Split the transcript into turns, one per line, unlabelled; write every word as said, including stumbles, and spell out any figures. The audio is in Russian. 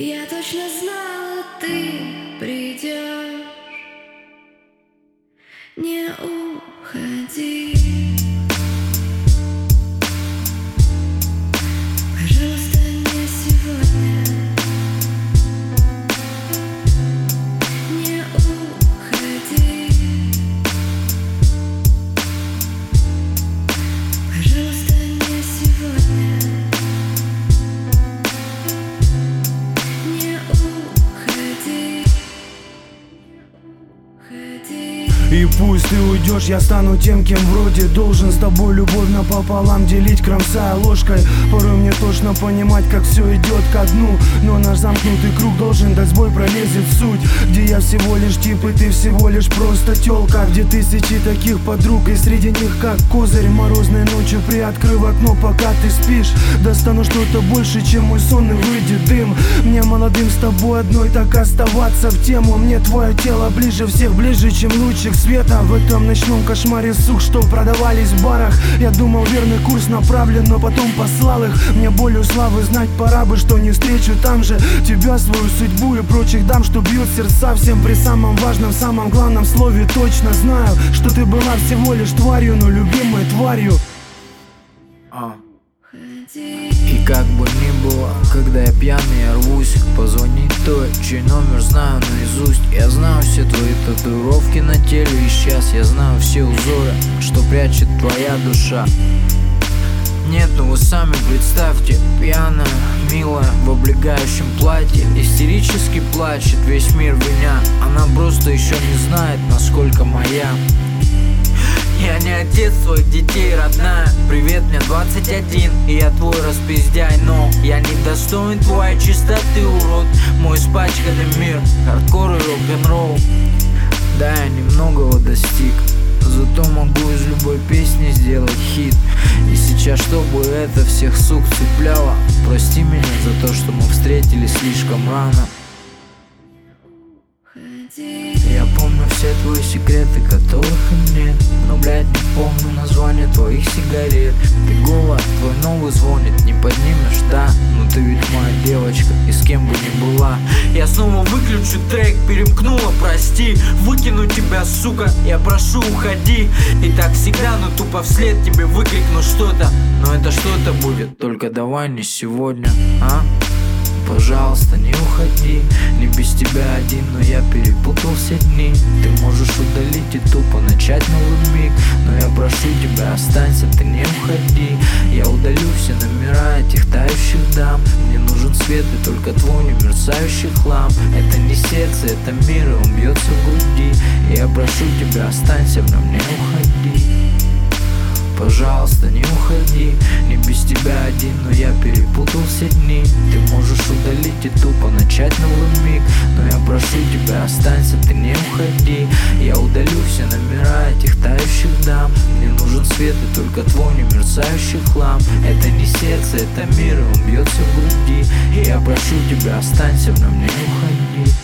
Я точно знала, ты придешь. Не уходи. Пожалуйста, не сегодня. Не уходи. Пожалуйста, не сегодня. Не уходи. Уходи.
И пусть ты уйдешь, я стану тем, кем вроде должен. С тобой любовь напополам делить, кромсая ложкой. Порой мне точно понимать, как все идет ко дну. Но наш замкнутый круг должен дать сбой, пролезет в суть. Где я всего лишь тип, и ты всего лишь просто тёлка. Где тысячи таких подруг, и среди них как козырь. Морозной ночью приоткрыв окно, пока ты спишь. Достану что-то больше, чем мой сон, и выйдет дым. Мне молодым с тобой одной так оставаться в тему. Мне твое тело ближе всех, ближе, чем лучик света. В этом ночном кошмаре сук, что продавались в барах. Я думал, верный курс направлен, но потом послал их. Мне болью славы знать пора бы, что не встречу там же тебя, свою судьбу и прочих дам, что бьют сердца всем при самом важном, самом главном слове. Точно знаю, что ты была всего лишь тварью, но любимой тварью.
А. И как бы ни было, когда я пьяный, я рвусь позвонить той, чей номер знаю наизусть. Я знаю все твои татуировки на теле, и сейчас я знаю все узоры, что прячет твоя душа. Нет, ну вы сами представьте, пьяная, милая, в облегающем платье, истерически плачет, весь мир виня. Она просто еще не знает, насколько моя. Я не отец своих детей, родная. Привет, мне двадцать один, и я твой распиздяй. Но я не достоин твоей чистоты, урод. Мой испачканный мир, хардкор и рок-н-ролл. Да, я немногого достиг, зато могу из любой песни сделать хит. И сейчас, чтобы это всех сук цепляло, прости меня за то, что мы встретились слишком рано. Я помню все твои секреты, которых и нет. Но, блядь, не помню название твоих сигарет. Ты голая, твой новый звонит, не поднимешь, да? Ну ты ведь моя девочка, и с кем бы ни была. Я снова выключу трек, перемкнула, прости. Выкину тебя, сука, я прошу, уходи. И так всегда, но тупо вслед тебе выкрикну что-то. Но это что-то будет, только давай не сегодня, а? Пожалуйста, не уходи. Не без тебя один, но я перепутал все дни. Ты можешь удалить и тупо начать новый миг, но я прошу тебя, останься, ты не уходи. Я удалю все номера этих тающих дам. Мне нужен свет и только твой немерцающий хлам. Это не сердце, это мир, и он бьется в груди. И я прошу тебя, останься в нем, не уходи. Пожалуйста, не уходи. Не без тебя один, но я перепутал все дни. Ты можешь удалить и тупо начать новый миг, но я прошу тебя, останься, ты не уходи. Я удалю все номера этих тающих дам. Мне нужен свет и только твой немерцающий хлам. Это не сердце, это мир, и он бьется в груди. И я прошу тебя, останься в нем, не уходи.